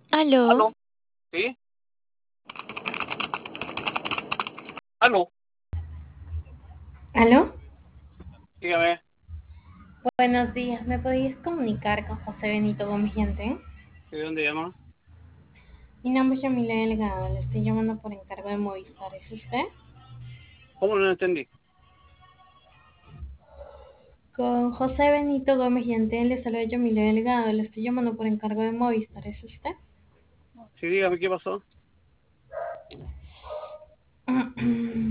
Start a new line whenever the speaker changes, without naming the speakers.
Aló,
¿Aló? ¿Sí? ¿Aló?
¿Aló?
Dígame.
Buenos días, ¿me podías comunicar con José Benito Gómez Yantén?
¿De dónde llama?
Mi nombre es Yamile Delgado, le estoy llamando por encargo de Movistar, ¿es usted?
¿Cómo no lo entendí?
Con José Benito Gómez Yantén le saluda Yamile Delgado, le estoy llamando por encargo de Movistar, ¿es usted?
Sí, dígame qué pasó.